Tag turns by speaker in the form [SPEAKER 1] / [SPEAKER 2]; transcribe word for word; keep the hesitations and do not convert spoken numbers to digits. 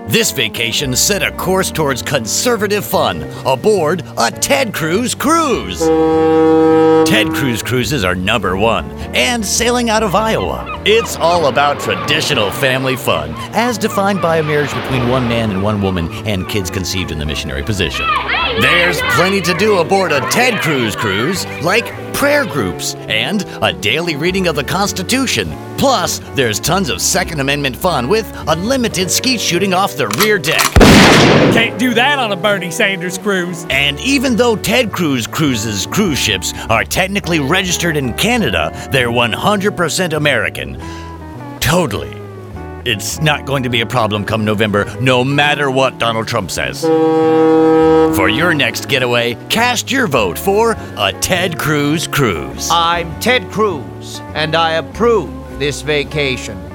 [SPEAKER 1] This vacation set a course towards conservative fun aboard a Ted Cruz cruise. Ted Cruz cruises are number one, and sailing out of Iowa. It's all about traditional family fun, as defined by a marriage between one man and one woman and kids conceived in the missionary position. There's plenty to do aboard a Ted Cruz cruise, like prayer groups and a daily reading of the Constitution. Plus, there's tons of Second Amendment fun with unlimited skeet shooting off the rear deck.
[SPEAKER 2] Can't do that on a Bernie Sanders cruise.
[SPEAKER 1] And even though Ted Cruz Cruises cruise ships are technically registered in Canada, they're one hundred percent American. Totally. It's not going to be a problem come November, no matter what Donald Trump says. For your next getaway, cast your vote for a Ted Cruz cruise.
[SPEAKER 3] I'm Ted Cruz, and I approve this vacation.